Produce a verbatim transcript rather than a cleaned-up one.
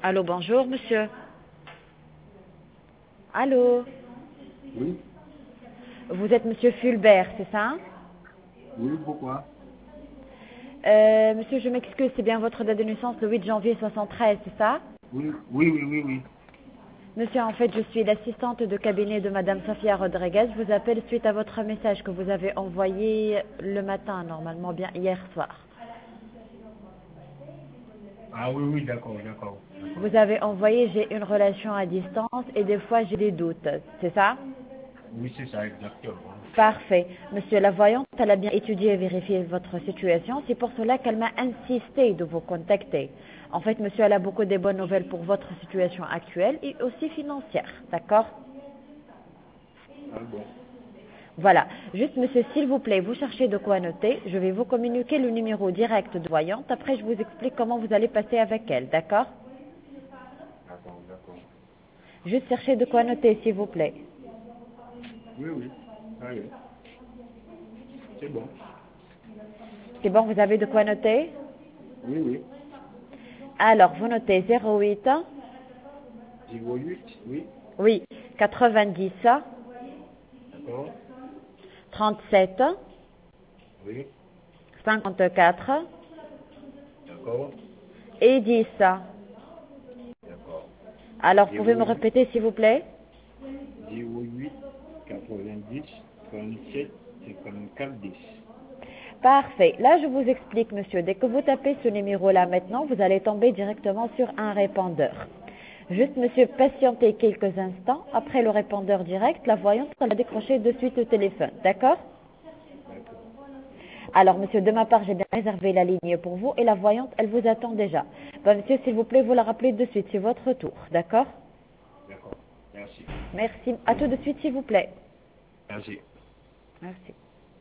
Allô, bonjour, monsieur. Allô. Oui, Vous êtes monsieur Fulbert, c'est ça? oui, pourquoi? euh, Monsieur, je m'excuse, c'est bien votre date de naissance, le huit janvier soixante-treize, c'est ça? Oui, oui, oui, oui, oui. Monsieur, en fait, je suis l'assistante de cabinet de madame Safia Rodriguez. Je vous appelle suite à votre message que vous avez envoyé le matin, normalement bien hier soir. Ah oui, oui, d'accord, d'accord, d'accord. Vous avez envoyé, j'ai une relation à distance et des fois j'ai des doutes, c'est ça? Oui, c'est ça, exactement. Parfait. Monsieur, la voyante, elle a bien étudié et vérifié votre situation. C'est pour cela qu'elle m'a insisté de vous contacter. En fait, monsieur, elle a beaucoup de bonnes nouvelles pour votre situation actuelle et aussi financière. D'accord? Ah bon. Voilà. Juste, monsieur, s'il vous plaît, vous cherchez de quoi noter. Je vais vous communiquer le numéro direct de voyante. Après, je vous explique comment vous allez passer avec elle. D'accord? D'accord, d'accord. Juste chercher de quoi noter, s'il vous plaît. Oui, oui, ça y est, c'est bon. C'est bon, vous avez de quoi noter? Oui, oui. Alors, vous notez zéro huit, zéro huit, oui, oui, quatre-vingt-dix, d'accord, trente-sept, oui, cinquante-quatre d'accord, et dix. d'accord. Alors, pouvez me zéro huit, répéter, s'il vous plaît? zéro huit, quatre-vingt-dix, trente-sept, cinquante-quatre, dix. Parfait. Là, je vous explique, monsieur. Dès que vous tapez ce numéro-là maintenant, vous allez tomber directement sur un répondeur. Juste, monsieur, patientez quelques instants. Après le répondeur direct, la voyante va décrocher de suite le téléphone. D'accord? D'accord, Alors, monsieur, de ma part, j'ai bien réservé la ligne pour vous et la voyante, elle vous attend déjà. Bon, monsieur, s'il vous plaît, vous la rappelez de suite. C'est votre tour. D'accord? d'accord. Merci. Merci. À tout de suite, s'il vous plaît. Merci. Merci.